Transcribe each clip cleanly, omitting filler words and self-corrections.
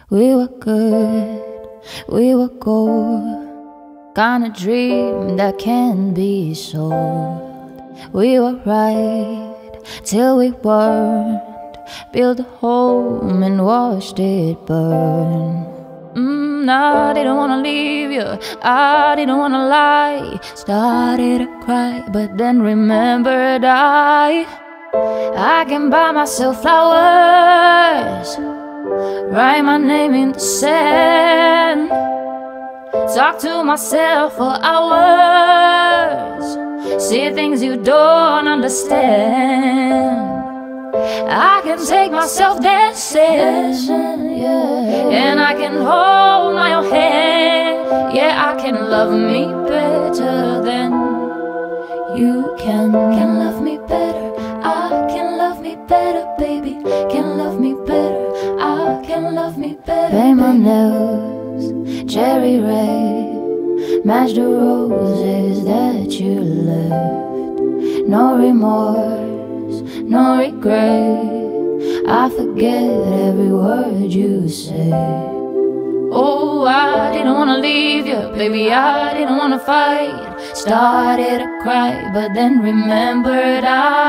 We were good, we were gold, kind of dream that can't be sold. We were right till we weren't, built a home and watched it burn. I didn't wanna leave you, I didn't wanna lie. Started to cry, but then remembered I can buy myself flowers, write my name in the sand, talk to myself for hours, see things you don't understand. I can take myself dancing, yeah, and I can hold my own hand. Yeah, I can love me better than you can love me better. I can love me better, baby. Can love me better. I can love me better. Paint my nails cherry red, match the roses that you left. No remorse, no regret, I forget every word you said. Oh, I didn't wanna leave you, baby, I didn't wanna fight. Started to cry, but then remembered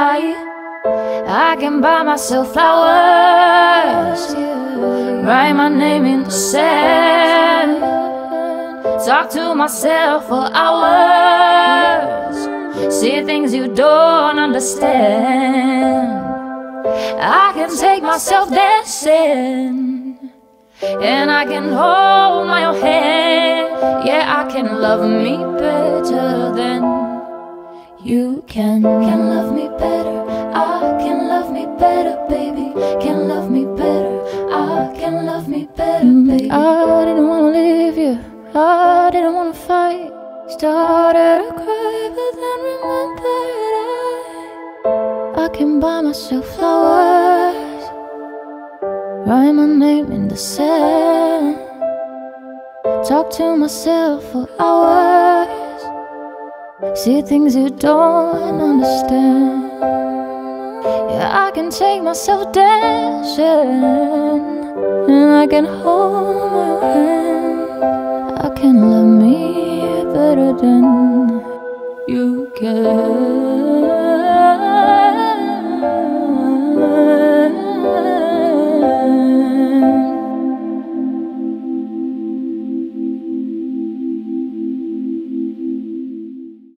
I can buy myself flowers, write my name in the sand, talk to myself for hours, see things you don't understand. I can take myself dancing, and I can hold my own hand. Yeah, I can love me better than you can love me better. I can love me better, baby. Can love me better. I can love me better, baby. I didn't wanna leave you, I didn't wanna fight. Started to cry, but then remembered I can buy myself flowers, write my name in the sand, talk to myself for hours, see things you don't understand. Yeah, I can take myself dancing, and I can hold my hand. I can love me better than you can.